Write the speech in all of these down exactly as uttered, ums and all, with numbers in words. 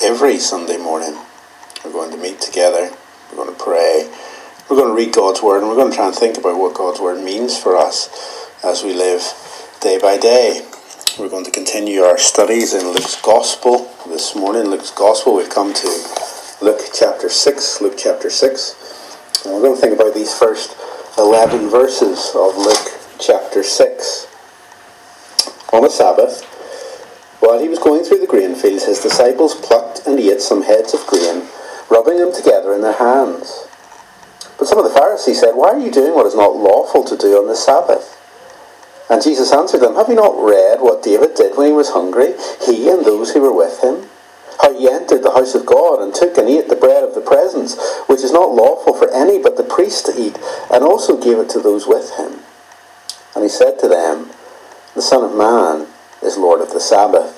every Sunday morning. We're going to meet together, we're going to pray, we're going to read God's Word, and we're going to try and think about what God's Word means for us as we live day by day. We're going to continue our studies in Luke's Gospel this morning. Luke's Gospel, we've come to Luke chapter six, Luke chapter six, and we're going to think about these first eleven verses of Luke chapter six. On a Sabbath, while he was going through the grain fields, his disciples plucked and ate some heads of grain, rubbing them together in their hands. But some of the Pharisees said, "Why are you doing what is not lawful to do on the Sabbath?" And Jesus answered them, "Have you not read what David did when he was hungry, he and those who were with him? How he entered the house of God and took and ate the bread of the presence, which is not lawful for any but the priest to eat, and also gave it to those with him. And he said to them, the Son of Man is Lord of the Sabbath."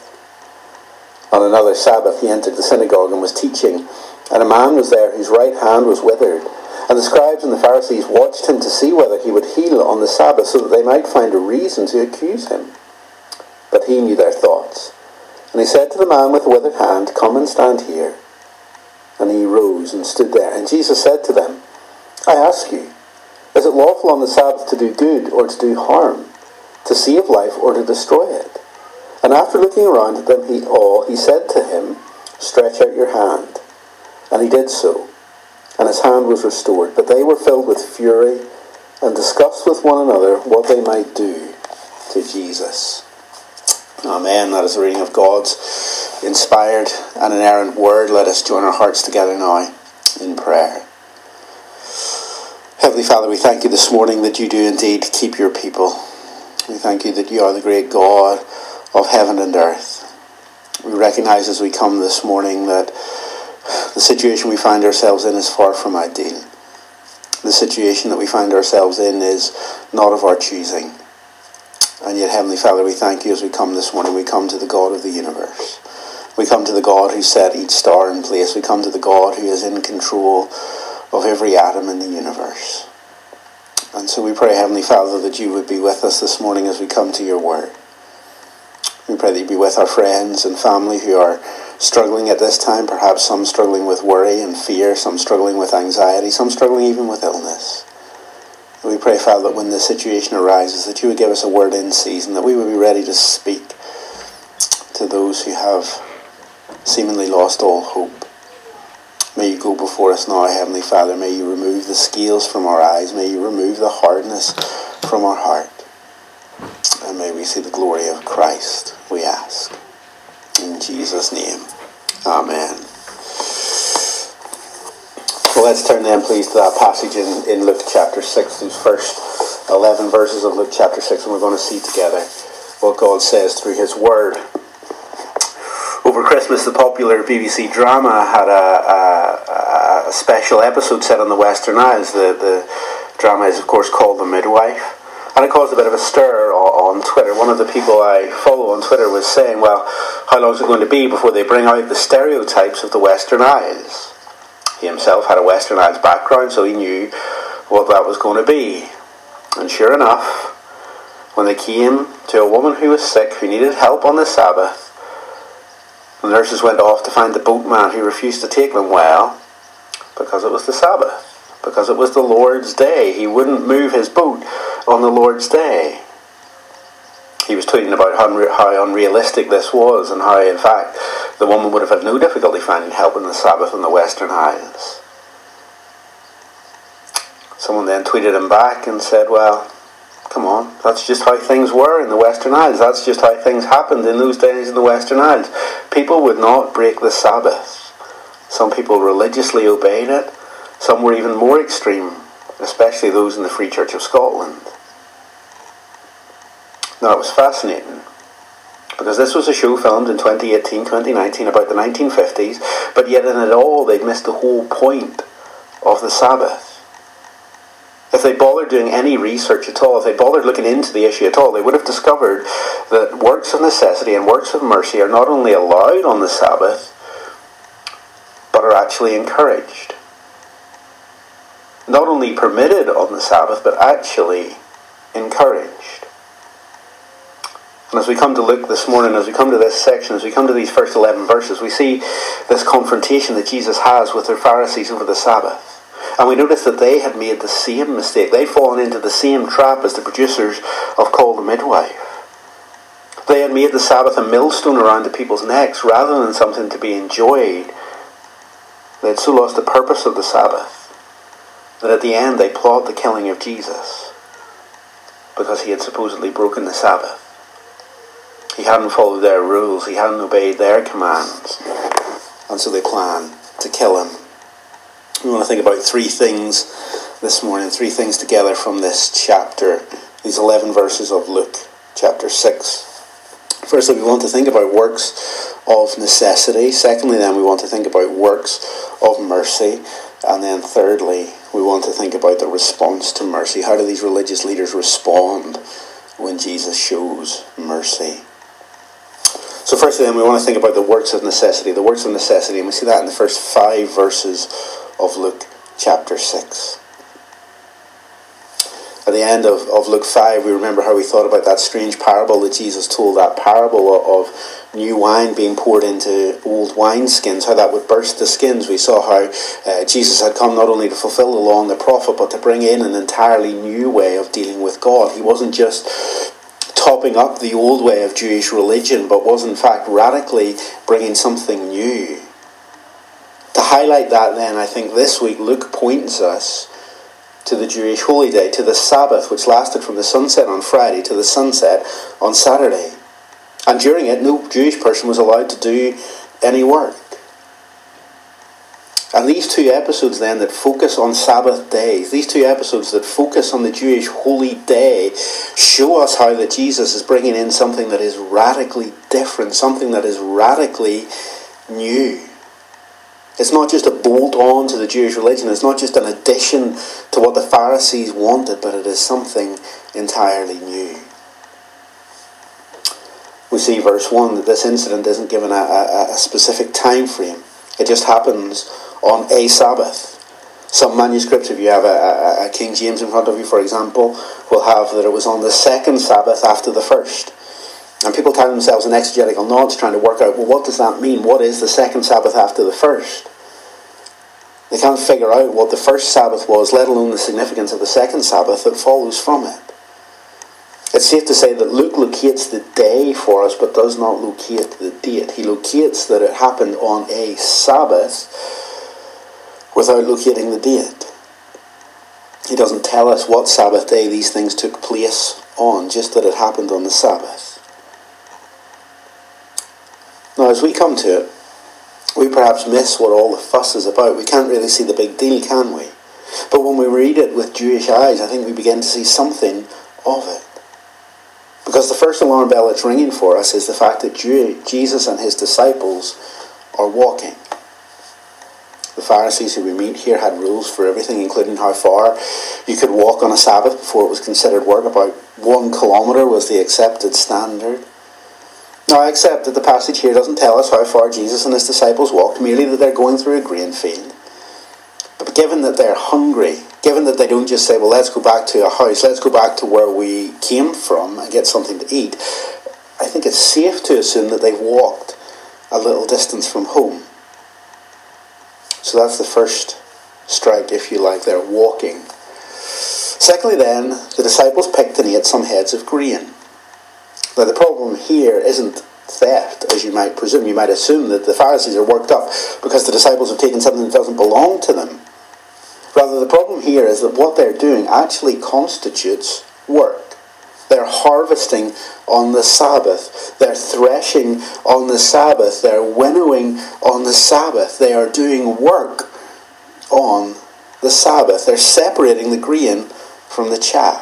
On another Sabbath he entered the synagogue and was teaching, and a man was there whose right hand was withered. And the scribes and the Pharisees watched him to see whether he would heal on the Sabbath, so that they might find a reason to accuse him. But he knew their thoughts. And he said to the man with the withered hand, "Come and stand here." And he rose and stood there. And Jesus said to them, "I ask you, is it lawful on the Sabbath to do good or to do harm, to save life or to destroy it?" And after looking around at them he all, he said to him, "Stretch out your hand." And he did so, and his hand was restored. But they were filled with fury and discussed with one another what they might do to Jesus. Amen. That is the reading of God's inspired and inerrant word. Let us join our hearts together now in prayer. Heavenly Father, we thank you this morning that you do indeed keep your people. We thank you that you are the great God of heaven and earth. We recognize as we come this morning that the situation we find ourselves in is far from ideal. The situation that we find ourselves in is not of our choosing. And yet, Heavenly Father, we thank you as we come this morning. We come to the God of the universe. We come to the God who set each star in place. We come to the God who is in control of every atom in the universe. And so we pray, Heavenly Father, that you would be with us this morning as we come to your word. We pray that you be with our friends and family who are struggling at this time, perhaps some struggling with worry and fear, some struggling with anxiety, some struggling even with illness. We pray, Father, that when this situation arises, that you would give us a word in season, that we would be ready to speak to those who have seemingly lost all hope. May you go before us now, Heavenly Father. May you remove the scales from our eyes. May you remove the hardness from our heart. And may we see the glory of Christ, we ask. In Jesus' name, amen. Well, let's turn then, please, to that passage in, in Luke chapter six, those first eleven verses of Luke chapter six, and we're going to see together what God says through his word. Over Christmas, the popular B B C drama had a, a, a special episode set on the Western Isles. The, the drama is, of course, called The Midwife. And it caused a bit of a stir on Twitter. One of the people I follow on Twitter was saying, well, how long is it going to be before they bring out the stereotypes of the Western Isles? He himself had a Western Isles background, so he knew what that was going to be. And sure enough, when they came to a woman who was sick, who needed help on the Sabbath, the nurses went off to find the boatman who refused to take them well, because it was the Sabbath. Because it was the Lord's day. He wouldn't move his boat on the Lord's day. He was tweeting about how, unre- how unrealistic this was, and how, in fact, the woman would have had no difficulty finding help on the Sabbath in the Western Isles. Someone then tweeted him back and said, well, come on, that's just how things were in the Western Isles. That's just how things happened in those days in the Western Isles. People would not break the Sabbath. Some people religiously obeyed it. Some were even more extreme, especially those in the Free Church of Scotland. Now, it was fascinating, because this was a show filmed in twenty eighteen, twenty nineteen, about the nineteen fifties, but yet in it all they'd missed the whole point of the Sabbath. If they bothered doing any research at all, if they bothered looking into the issue at all, they would have discovered that works of necessity and works of mercy are not only allowed on the Sabbath, but are actually encouraged. Not only permitted on the Sabbath, but actually encouraged. And as we come to Luke this morning, as we come to this section, as we come to these first eleven verses, we see this confrontation that Jesus has with the Pharisees over the Sabbath. And we notice that they had made the same mistake. They'd fallen into the same trap as the producers of Call the Midwife. They had made the Sabbath a millstone around the people's necks rather than something to be enjoyed. They had so lost the purpose of the Sabbath that at the end they plot the killing of Jesus because he had supposedly broken the Sabbath. He hadn't followed their rules. He hadn't obeyed their commands. And so they plan to kill him. We want to think about three things this morning, three things together from this chapter, these eleven verses of Luke chapter six. Firstly, we want to think about works of necessity. Secondly, then, we want to think about works of mercy. And then thirdly, we want to think about the response to mercy. How do these religious leaders respond when Jesus shows mercy? So firstly, then, we want to think about the works of necessity. The works of necessity, and we see that in the first five verses of Luke chapter six. At the end of, of Luke five, we remember how we thought about that strange parable that Jesus told, that parable of new wine being poured into old wineskins, how that would burst the skins. We saw how uh, Jesus had come not only to fulfill the law and the prophet, but to bring in an entirely new way of dealing with God. He wasn't just topping up the old way of Jewish religion, but was in fact radically bringing something new. To highlight that then, I think this week Luke points us to the Jewish holy day, to the Sabbath, which lasted from the sunset on Friday to the sunset on Saturday. And during it, no Jewish person was allowed to do any work. And these two episodes then that focus on Sabbath days, these two episodes that focus on the Jewish holy day, show us how that Jesus is bringing in something that is radically different, something that is radically new. It's not just a bolt-on to the Jewish religion. It's not just an addition to what the Pharisees wanted, but it is something entirely new. We see verse one that this incident isn't given a, a, a specific time frame. It just happens on a Sabbath. Some manuscripts, if you have a, a, a King James in front of you, for example, will have that it was on the second Sabbath after the first. And people tie themselves in exegetical knots trying to work out, well, what does that mean? What is the second Sabbath after the first? They can't figure out what the first Sabbath was, let alone the significance of the second Sabbath that follows from it. It's safe to say that Luke locates the day for us, but does not locate the date. He locates that it happened on a Sabbath without locating the date. He doesn't tell us what Sabbath day these things took place on, just that it happened on the Sabbath. Now, as we come to it, we perhaps miss what all the fuss is about. We can't really see the big deal, can we? But when we read it with Jewish eyes, I think we begin to see something of it. Because the first alarm bell that's ringing for us is the fact that Jesus and his disciples are walking. The Pharisees who we meet here had rules for everything, including how far you could walk on a Sabbath before it was considered work. About one kilometre was the accepted standard. Now, I accept that the passage here doesn't tell us how far Jesus and his disciples walked, merely that they're going through a grain field. But given that they're hungry, given that they don't just say, well, let's go back to a house, let's go back to where we came from and get something to eat, I think it's safe to assume that they've walked a little distance from home. So that's the first strike, if you like. They're walking. Secondly, then, the disciples picked and ate some heads of grain. Now, the problem here isn't theft, as you might presume. You might assume that the Pharisees are worked up because the disciples have taken something that doesn't belong to them. Rather, the problem here is that what they're doing actually constitutes work. They're harvesting on the Sabbath. They're threshing on the Sabbath. They're winnowing on the Sabbath. They are doing work on the Sabbath. They're separating the grain from the chaff.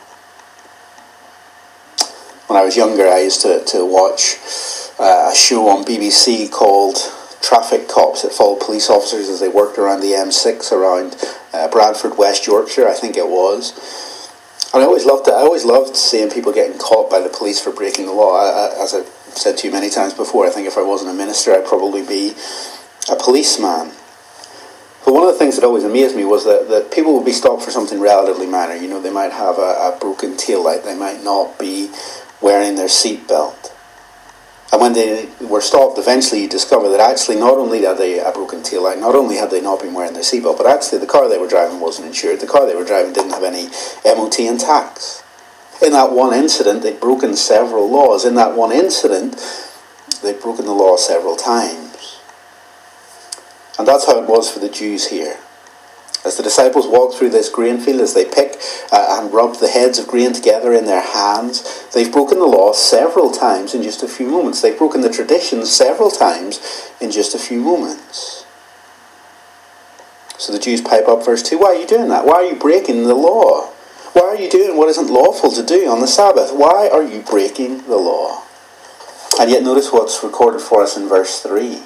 When I was younger, I used to, to watch uh, a show on B B C called Traffic Cops. It followed police officers as they worked around the M six around uh, Bradford, West Yorkshire, I think it was. And I always loved it. I always loved seeing people getting caught by the police for breaking the law. I, I, as I've said to you many times before, I think if I wasn't a minister, I'd probably be a policeman. But one of the things that always amazed me was that, that people would be stopped for something relatively minor. You know, they might have a, a broken taillight. They might not be wearing their seatbelt. And when they were stopped, eventually you discover that actually not only had they a broken taillight, not only had they not been wearing their seatbelt, but actually the car they were driving wasn't insured. The car they were driving didn't have any M O T and tax. In that one incident, they'd broken several laws. In that one incident, they'd broken the law several times. And that's how it was for the Jews here. As the disciples walk through this grain field, as they pick uh, and rub the heads of grain together in their hands, they've broken the law several times in just a few moments. They've broken the traditions several times in just a few moments. So the Jews pipe up verse two, why are you doing that? Why are you breaking the law? Why are you doing what isn't lawful to do on the Sabbath? Why are you breaking the law? And yet notice what's recorded for us in verse three.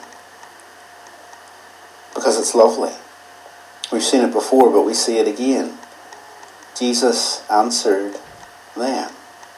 Because it's lovely. We've seen it before, but we see it again. Jesus answered them.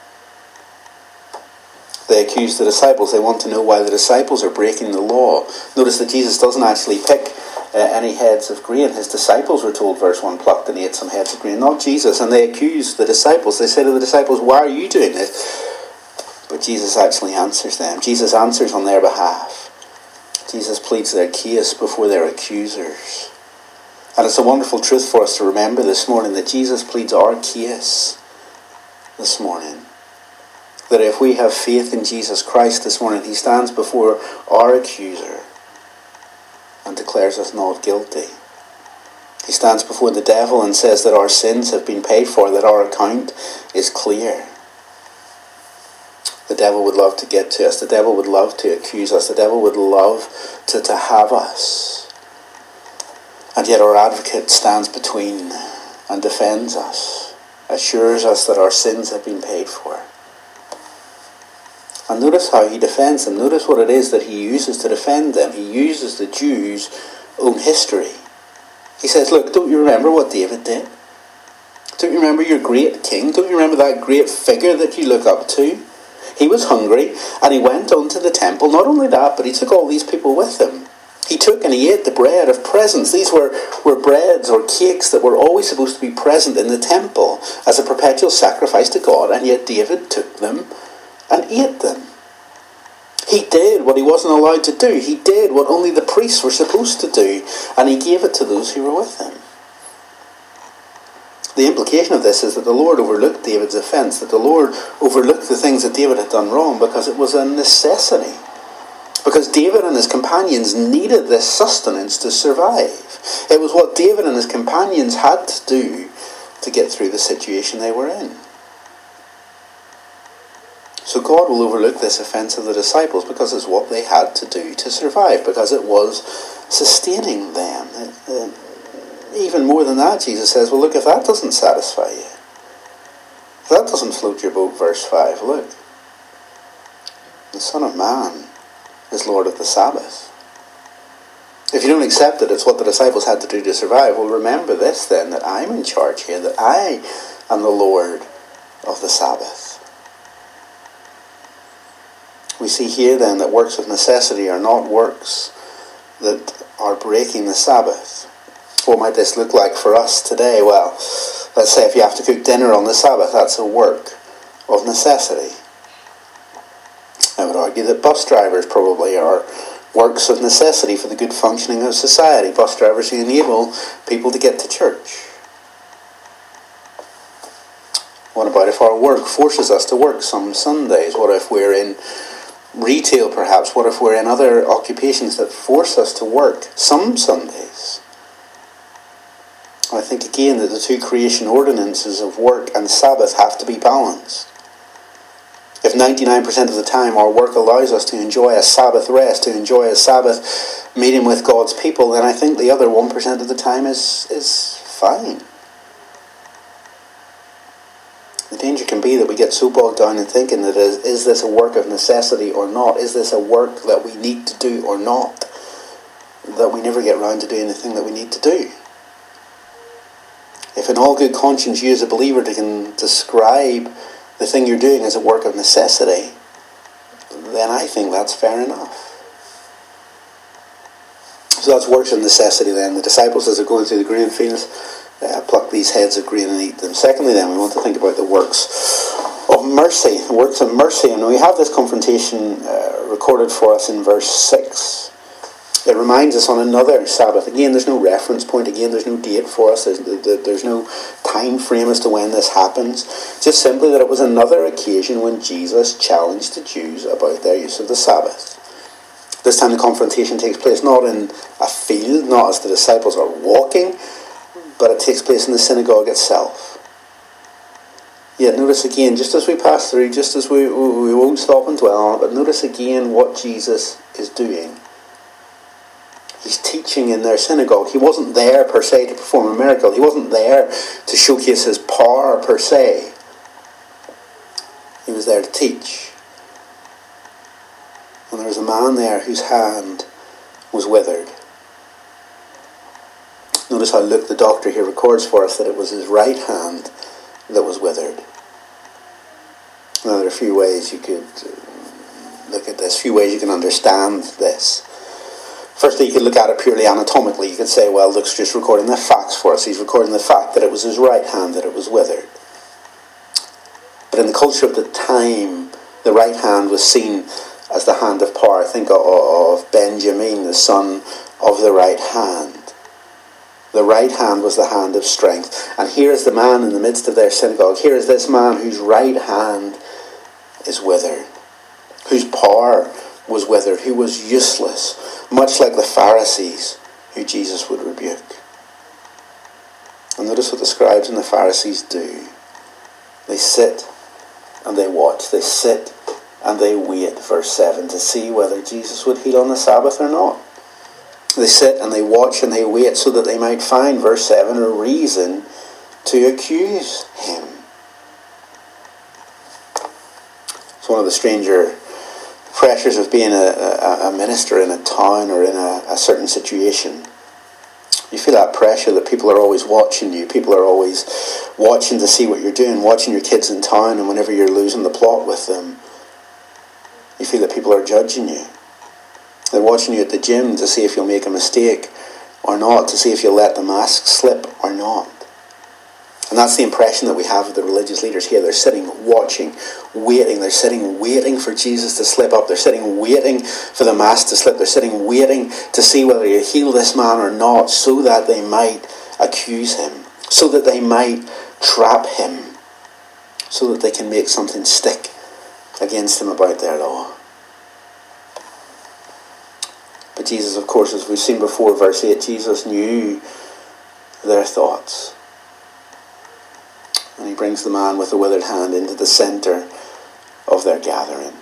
They accuse the disciples. They want to know why the disciples are breaking the law. Notice that Jesus doesn't actually pick uh, any heads of grain. His disciples were told, verse one, plucked and ate some heads of grain, not Jesus. And they accuse the disciples. They say to the disciples, why are you doing this? But Jesus actually answers them. Jesus answers on their behalf. Jesus pleads their case before their accusers. And it's a wonderful truth for us to remember this morning that Jesus pleads our case this morning. That if we have faith in Jesus Christ this morning, he stands before our accuser and declares us not guilty. He stands before the devil and says that our sins have been paid for, that our account is clear. The devil would love to get to us. The devil would love to accuse us. The devil would love to, to have us. And yet our advocate stands between and defends us, assures us that our sins have been paid for. And notice how he defends them. Notice what it is that he uses to defend them. He uses the Jews' own history. He says, look, don't you remember what David did? Don't you remember your great king? Don't you remember that great figure that you look up to? He was hungry and he went on to the temple. Not only that, but he took all these people with him. He took and he ate the bread of presence. These were, were breads or cakes that were always supposed to be present in the temple as a perpetual sacrifice to God, and yet David took them and ate them. He did what he wasn't allowed to do. He did what only the priests were supposed to do, and he gave it to those who were with him. The implication of this is that the Lord overlooked David's offence, that the Lord overlooked the things that David had done wrong because it was a necessity. Because David and his companions needed this sustenance to survive. It was what David and his companions had to do to get through the situation they were in. So God will overlook this offence of the disciples because it's what they had to do to survive, because it was sustaining them. It, uh, even more than that, Jesus says, well, look, if that doesn't satisfy you, if that doesn't float your boat, verse five, look, the Son of Man is Lord of the Sabbath. If you don't accept that it's what the disciples had to do to survive, well, remember this then, that I'm in charge here, that I am the Lord of the Sabbath. We see here then that works of necessity are not works that are breaking the Sabbath. What might this look like for us today? Well, let's say if you have to cook dinner on the Sabbath, that's a work of necessity. I would argue that bus drivers probably are works of necessity for the good functioning of society. Bus drivers who enable people to get to church. What about if our work forces us to work some Sundays? What if we're in retail perhaps? What if we're in other occupations that force us to work some Sundays? I think again that the two creation ordinances of work and Sabbath have to be balanced. If ninety-nine percent of the time our work allows us to enjoy a Sabbath rest, to enjoy a Sabbath meeting with God's people, then I think the other one percent of the time is, is fine. The danger can be that we get so bogged down in thinking that is, is this a work of necessity or not? Is this a work that we need to do or not? That we never get round to doing the thing that we need to do. If in all good conscience you as a believer can describe the thing you're doing as a work of necessity, then I think that's fair enough. So that's works of necessity then. The disciples, as they're going through the grain fields, uh, pluck these heads of grain and eat them. Secondly then, we want to think about the works of of mercy, the works of mercy. And we have this confrontation uh, recorded for us in verse six. It reminds us on another Sabbath. Again, there's no reference point. Again, there's no date for us. There's, there's no time frame as to when this happens. Just simply that it was another occasion when Jesus challenged the Jews about their use of the Sabbath. This time the confrontation takes place not in a field, not as the disciples are walking, but it takes place in the synagogue itself. Yet notice again, just as we pass through, just as we, we won't stop and dwell on it, but notice again what Jesus is doing. He's teaching in their synagogue. He wasn't there per se to perform a miracle. He wasn't there to showcase his power per se. He was there to teach. And there was a man there whose hand was withered. Notice how Luke the doctor here records for us that it was his right hand that was withered. Now there are a few ways you could look at this, a few ways you can understand this. Firstly, you could look at it purely anatomically. You could say, well, Luke's just recording the facts for us. He's recording the fact that it was his right hand that it was withered. But in the culture of the time, the right hand was seen as the hand of power. Think of Benjamin, the son of the right hand. The right hand was the hand of strength. And here is the man in the midst of their synagogue. Here is this man whose right hand is withered, whose power was withered, who was useless, much like the Pharisees who Jesus would rebuke. And notice what the scribes and the Pharisees do. They sit and they watch. They sit and they wait, verse seven, to see whether Jesus would heal on the Sabbath or not. They sit and they watch and they wait so that they might find, verse seven, a reason to accuse him. It's one of the stranger pressures of being a, a, a minister in a town or in a, a certain situation. You feel that pressure that people are always watching you. People are always watching to see what you're doing, watching your kids in town, and whenever you're losing the plot with them, you feel that people are judging you. They're watching you at the gym to see if you'll make a mistake or not, to see if you'll let the mask slip or not. And that's the impression that we have of the religious leaders here. They're sitting, watching, waiting. They're sitting, waiting for Jesus to slip up. They're sitting, waiting for the mask to slip. They're sitting, waiting to see whether you heal this man or not, so that they might accuse him, so that they might trap him, so that they can make something stick against him about their law. But Jesus, of course, as we've seen before, verse eight, Jesus knew their thoughts. And he brings the man with the withered hand into the centre of their gathering.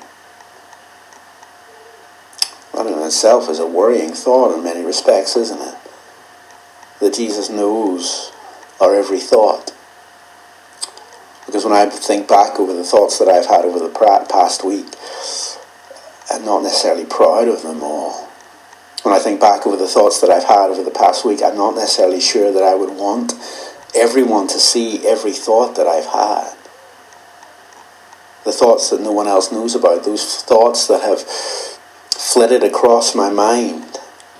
That in itself is a worrying thought in many respects, isn't it? That Jesus knows our every thought. Because when I think back over the thoughts that I've had over the past week, I'm not necessarily proud of them all. When I think back over the thoughts that I've had over the past week, I'm not necessarily sure that I would want everyone to see every thought that I've had. The thoughts that no one else knows about, those thoughts that have flitted across my mind.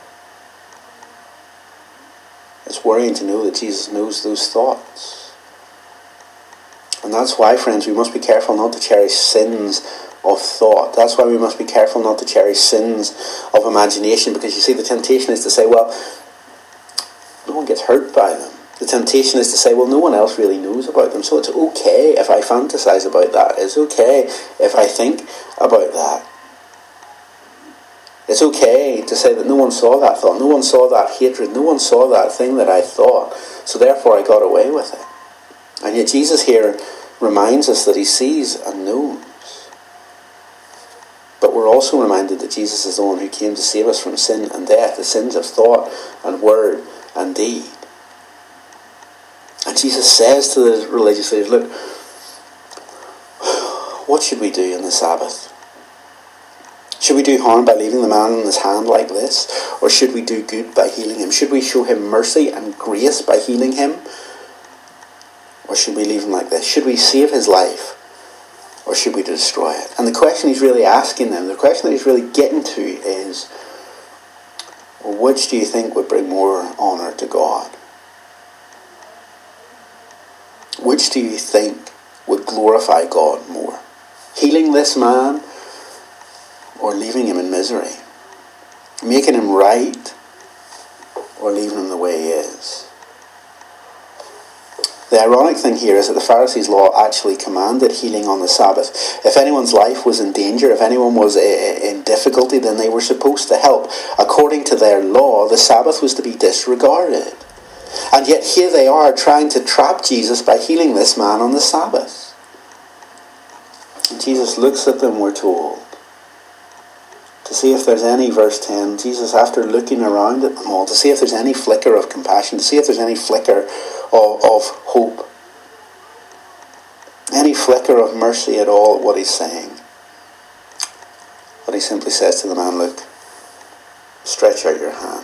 It's worrying to know that Jesus knows those thoughts. And that's why, friends, we must be careful not to cherish sins of thought. That's why we must be careful not to cherish sins of imagination, because you see, the temptation is to say, well, no one gets hurt by them. The temptation is to say, well, no one else really knows about them, so it's okay if I fantasize about that. It's okay if I think about that. It's okay to say that no one saw that thought, no one saw that hatred, no one saw that thing that I thought, so therefore I got away with it. And yet Jesus here reminds us that he sees and knows. But we're also reminded that Jesus is the one who came to save us from sin and death, the sins of thought and word and deed. And Jesus says to the religious leaders, look, what should we do on the Sabbath? Should we do harm by leaving the man in his hand like this? Or should we do good by healing him? Should we show him mercy and grace by healing him? Or should we leave him like this? Should we save his life? Or should we destroy it? And the question he's really asking them, the question that he's really getting to is, well, which do you think would bring more honour to God? Which do you think would glorify God more? Healing this man or leaving him in misery? Making him right or leaving him the way he is? The ironic thing here is that the Pharisees' law actually commanded healing on the Sabbath. If anyone's life was in danger, if anyone was in difficulty, then they were supposed to help. According to their law, the Sabbath was to be disregarded. And yet here they are trying to trap Jesus by healing this man on the Sabbath. And Jesus looks at them, we're told, to see if there's any, verse ten, Jesus, after looking around at them all, to see if there's any flicker of compassion, to see if there's any flicker of, of hope, any flicker of mercy at all at what he's saying. But he simply says to the man, look, stretch out your hand.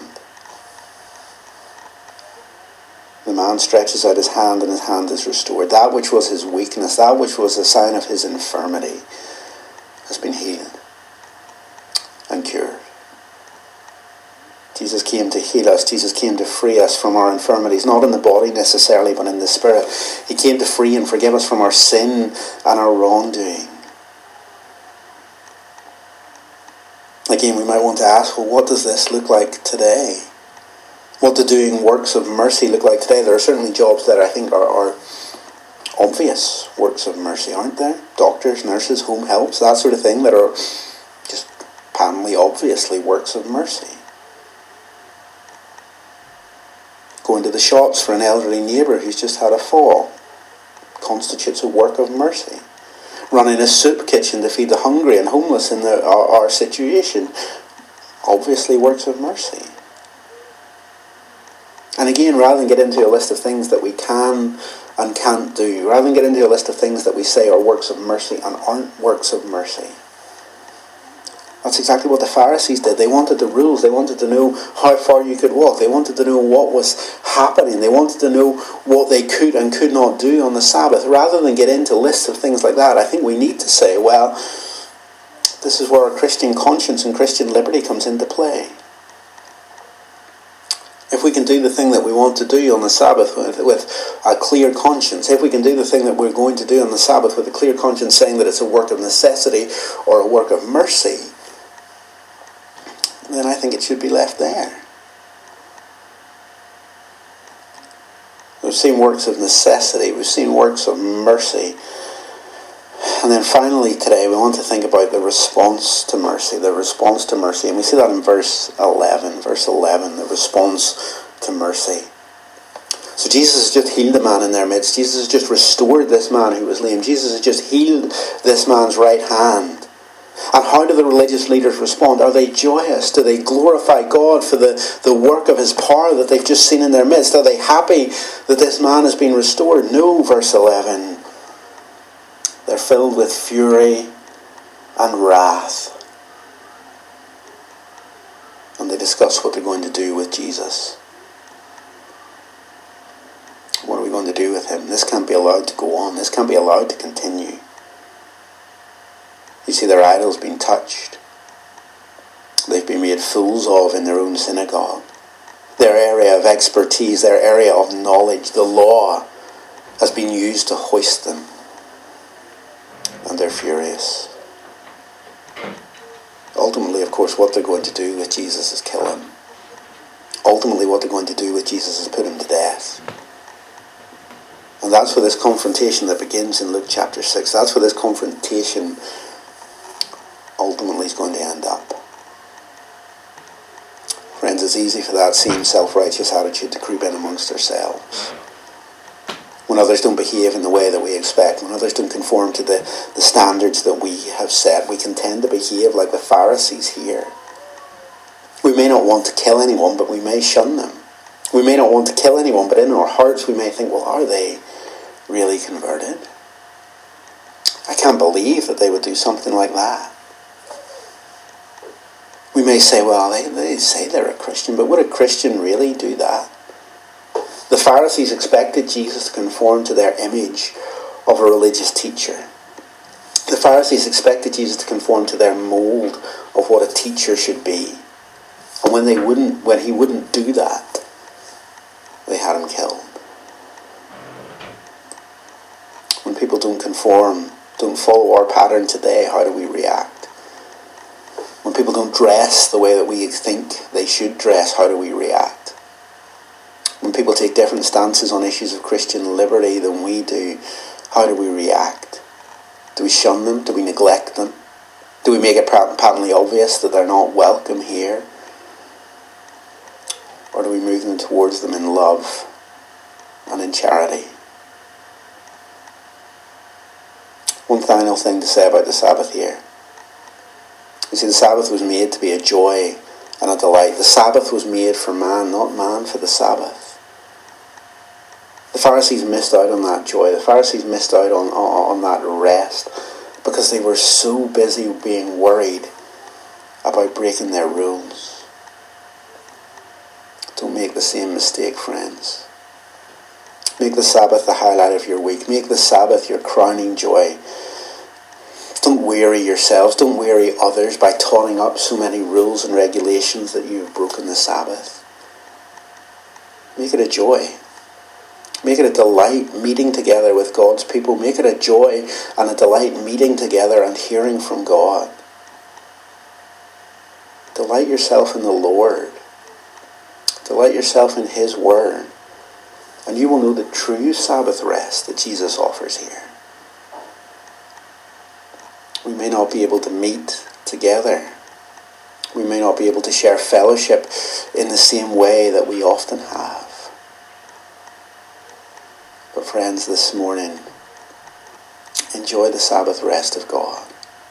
The man stretches out his hand and his hand is restored. That which was his weakness, that which was a sign of his infirmity, has been healed and cured. Jesus came to heal us. Jesus came to free us from our infirmities, not in the body necessarily, but in the spirit. He came to free and forgive us from our sin and our wrongdoing. Again, we might want to ask, well, what does this look like today? What do doing works of mercy look like today? There are certainly jobs that I think are, are obvious works of mercy, aren't there? Doctors, nurses, home helps, that sort of thing, that are just patently, obviously works of mercy. Going to the shops for an elderly neighbour who's just had a fall constitutes a work of mercy. Running a soup kitchen to feed the hungry and homeless in the, our, our situation, obviously works of mercy. And again, rather than get into a list of things that we can and can't do, rather than get into a list of things that we say are works of mercy and aren't works of mercy, that's exactly what the Pharisees did. They wanted the rules. They wanted to know how far you could walk. They wanted to know what was happening. They wanted to know what they could and could not do on the Sabbath. Rather than get into lists of things like that, I think we need to say, well, this is where our Christian conscience and Christian liberty comes into play. If we can do the thing that we want to do on the Sabbath with, with a clear conscience, if we can do the thing that we're going to do on the Sabbath with a clear conscience saying that it's a work of necessity or a work of mercy, then I think it should be left there. We've seen works of necessity, we've seen works of mercy. And then finally today we want to think about the response to mercy, the response to mercy. And we see that in verse eleven, verse eleven, the response to mercy. So Jesus has just healed a man in their midst. Jesus has just restored this man who was lame. Jesus has just healed this man's right hand. And how do the religious leaders respond? Are they joyous? Do they glorify God for the, the work of his power that they've just seen in their midst? Are they happy that this man has been restored? No, verse eleven. They're filled with fury and wrath. And they discuss what they're going to do with Jesus. What are we going to do with him? This can't be allowed to go on. This can't be allowed to continue. You see, their idols being touched. They've been made fools of in their own synagogue. Their area of expertise, their area of knowledge, the law, has been used to hoist them. And they're furious. Ultimately, of course, what they're going to do with Jesus is kill him. Ultimately, what they're going to do with Jesus is put him to death. And that's where this confrontation that begins in Luke chapter six, that's where this confrontation ultimately is going to end up. Friends, it's easy for that same self-righteous attitude to creep in amongst ourselves. When others don't behave in the way that we expect, when others don't conform to the, the standards that we have set, we can tend to behave like the Pharisees here. We may not want to kill anyone, but we may shun them. We may not want to kill anyone, but in our hearts we may think, well, are they really converted? I can't believe that they would do something like that. We may say, well, they, they say they're a Christian, but would a Christian really do that? The Pharisees expected Jesus to conform to their image of a religious teacher. The Pharisees expected Jesus to conform to their mold of what a teacher should be. And when they wouldn't, when he wouldn't do that, they had him killed. When people don't conform conform, don't follow our pattern today, how do we react? When people don't dress the way that we think they should dress, how do we react? When people take different stances on issues of Christian liberty than we do, how do we react? Do we shun them? Do we neglect them? Do we make it patently obvious that they're not welcome here? Or do we move them towards them in love and in charity? One final thing to say about the Sabbath here. You see, the Sabbath was made to be a joy and a delight. The Sabbath was made for man, not man for the Sabbath. The Pharisees missed out on that joy. The Pharisees missed out on, on, on that rest because they were so busy being worried about breaking their rules. Don't make the same mistake, friends. Make the Sabbath the highlight of your week. Make the Sabbath your crowning joy. Don't weary yourselves, don't weary others by totting up so many rules and regulations that you've broken the Sabbath. Make it a joy. Make it a delight meeting together with God's people. Make it a joy and a delight meeting together and hearing from God. Delight yourself in the Lord. Delight yourself in His Word. And you will know the true Sabbath rest that Jesus offers here. We may not be able to meet together. We may not be able to share fellowship in the same way that we often have. But friends, this morning, enjoy the Sabbath rest of God.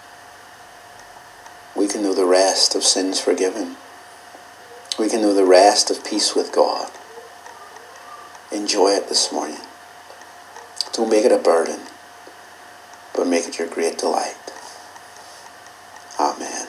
We can know the rest of sins forgiven. We can know the rest of peace with God. Enjoy it this morning. Don't make it a burden, but make it your great delight. Amen.